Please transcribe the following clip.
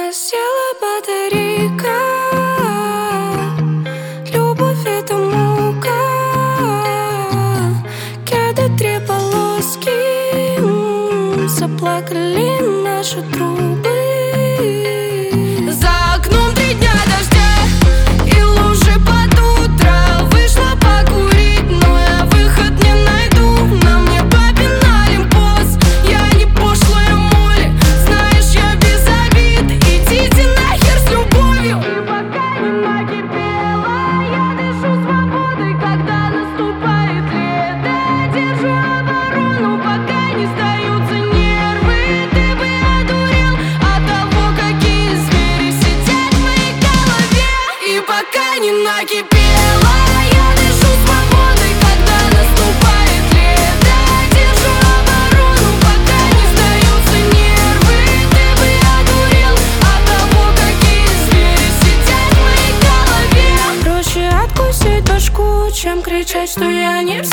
меня села батарейка. Любовь — это мука. Кеды три полоски, заплакали наши трубы. За окном 3 дня дождя и лужи под утро. Вышла покурить, но я выход не найду. На мне папин олимпос, я не пошлая молли. Знаешь, я без обид, идите нахер с любовью. И пока не накипело, я дышу свободой, когда наступает лето. Держу оборону, пока не сдаются нервы. Ты бы одурел от того, какие звери сидят в моей голове. И пока не накипело, я дышу свободой, когда наступает лето. Держу оборону, пока не сдаются нервы. Ты бы одурел от того, какие звери сидят в моей голове. Проще откусить башку, чем кричать, что я не в